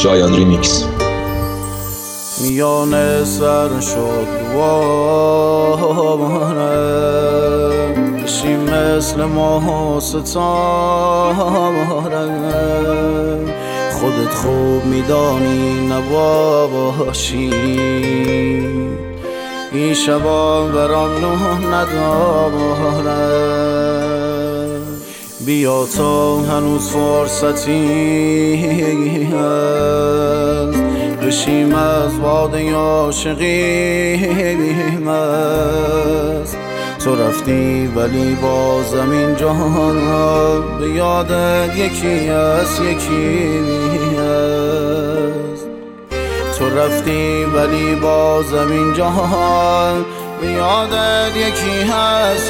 شایان ریمیکس. میان سر شد دواره بشی مثل ماه و ستاره، خودت خوب میدانی نباشی این شبا برام نه نداره. بیا تا هنوز فرصتی هست بشیم از باده عاشقیم است. تو رفتی ولی بازم این جهان به یادت یکی هست تو رفتی ولی بازم این جهان به یادت یکی هست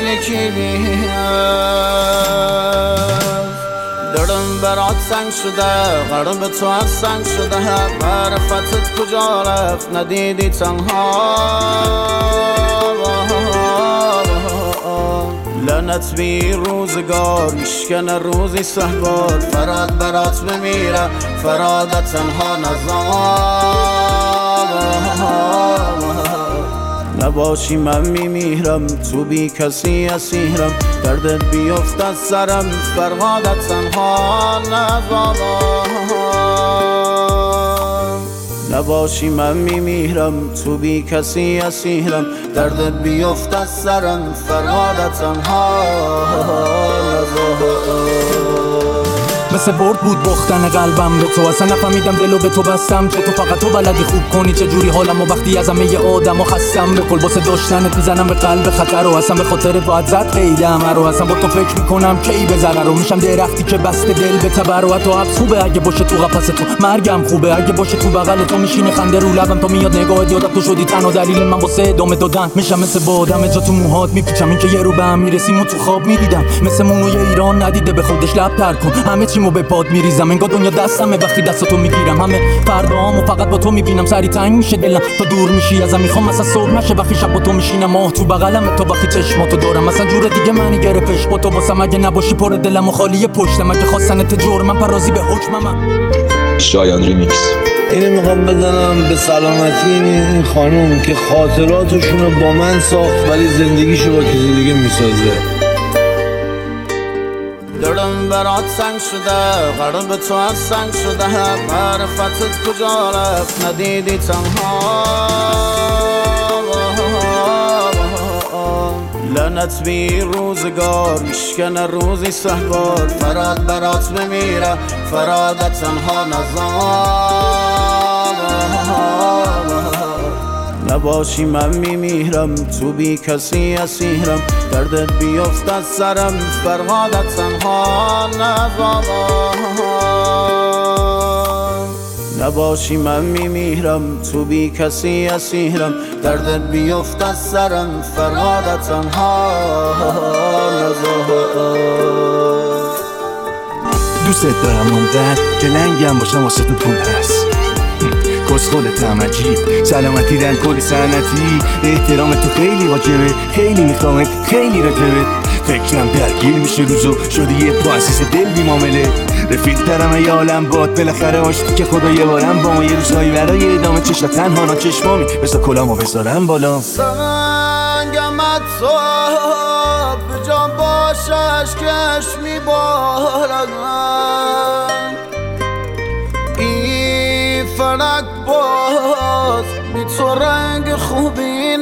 دلم برات سنگ شده، قلب تو از سنگ شده، معرفتت کجا رفت ندیدی تنها. لعنت بی روزگار میشکنه روزی سهوار، فراد برات بمیره فرادت تنها نزار. نباشی من میمیرم تو بی کسی اسیرم، دردت بیفت از سرم فرهادت تنها نزار. نباشی من میمیرم تو بی کسی اسیرم، دردت بیفت از سرم فرهادت تنها نزار. مثل برد بود باختن قلبم به تو، اصلا نفهمیدم دلو به تو بستم چه تو فقط تو بلدی خوب کنی چه جوری حالم و وقتی از همه آدم و خستم به کل باسه داشتنت میزنم به قلب خطر و اصلا به خاطرت باید زد قیدم رو اصلا با تو فکر میکنم کی به ضرر رو میشم درختی که بسته دل به تبر و حتی حبس خوبه اگه باشه تو قفس تو، مرگم خوبه اگه باشه تو بغل تو، میشینه خنده رو لبم تا میاد نگاهت یادم تو شدی تنها دلیل من واسه ادامه دادن. میشم مثل بادم جا تو موهات میپیچم این که یه رو به هم میرسیم و تو خواب میدیدم مثل مونوی ایران ندیده به خودش لب تر کن، همه چیمو به پاد میریزم انگار دنیا دستمه وقتی دستاتو میگیرم، همه فردامو فقط با تو میبینم، سری تنگ میشه دلم تا دور میشی ازم، میخوام مثلا صبح نشه وقتی شب با تو میشینم، ماه تو بغلم تو وقتی چشماتو دارم، مثلا جور دیگه منی گرفتش با تو واسم، اگه نباشی پر دلم و خالی پشتم، اگه خواستنت جرمم پرازی به حکمم. شایان ریمیکس. اینو میخوام بزنم به سلامتی این خانوم که خاطراتشونو با من ساخت ولی زندگیشو با کسی دیگه میسازه. دلم برات سنگ شده، قلب تو از سنگ شده، معرفتت کجا رفت ندیدی تنها. لعنت بی روزگار میشکنه روزی سهوار، فراد برات بمیره فرادت تنها نزار. نباشی من میمیرم تو بی کسی اسیرم، دردت بیفت از سرم فرهادت تنها نزار. نباشی من میمیرم تو بی کسی اسیرم، دردت بیفت از سرم فرهادت تنها نزار. دوست دارم اونقدر که لنگم باشم واسه تو پول هست، کسخولتم عجیب سلامتی در کل سنتی، احترام تو خیلی واجبه خیلی میخوامت خیلی راجبه، فکرم درگیر میشه روزو شدی یه پاسیس دل بی معامله، رفیق ترم ای عالم باد بالاخره آشتی که خدا یه بارم با ما یه روزهایی برای ادامه چشم تنها نا چشمامی بسا کلامو بذارم بالا. سنگمت تو به جان باشش کش میبارد، این فلک باز بی تو رنگ خوبی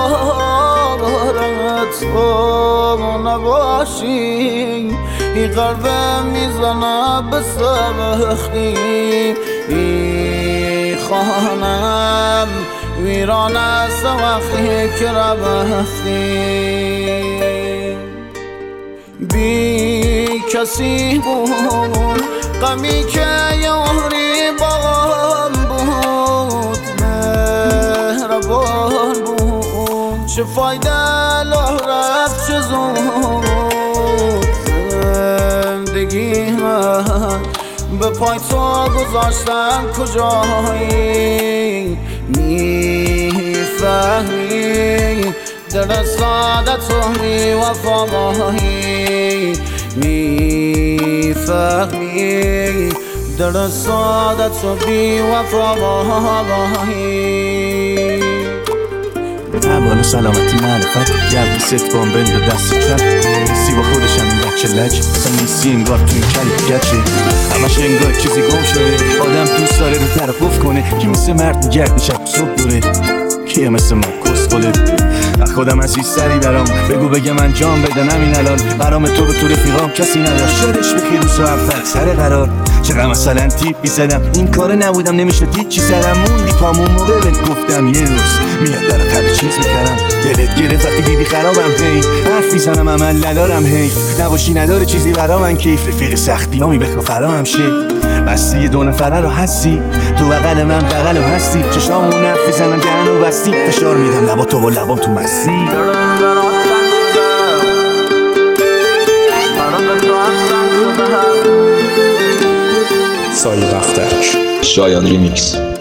ندارد، تو نباشی این قلبه میزنه به سبختی، این خانم ویران است وقتی که رفتی. بی کسی بود غمی که یاری باغم بود، مهربان بود چه فایده لح رفت چه زود، زندگی من به پای تو گذاشتم کجایی، میفهمی دل ساده تو بی وفایی، میفهمی دل سعادت و بی وفایی اول سلامتی معرفت گرد ست بام بند و دست چپ سی با خودشم این بچه لج اصلا نیستی انگار تو این کلی گچه همش انگار چیزی گم شده آدم دوست داره رو طرف کنه کی مثل مرد گرد شب صبح دوره کیه مثل ما کسخوله خودم از این سری برام بگو بگه من جام بدن همین الان برام تو رو تو رفیقام کسی نداشت شدش بخیر روز اول سر قرار چقدر مثلا تیپ بیزدم این کار نبودم نمیشه هیچی سرم موندی پامون موقع بهت گفتم یه روز میاد برات هر چیز میکردم دلت گرفت وقتی دیدی خرابم هی حرف میزنم عمل ندارم هی نباشی نداره چیزی برا من کیف رفیق سختیامی بخوا فراهم شه بستی دو نفره رو هستی تو بغل من بغل هستی چشامون حرف میزنم دهنو بستی فشار میدم لبا تو و لبام تو مستی سایه بختک شایان ریمیکس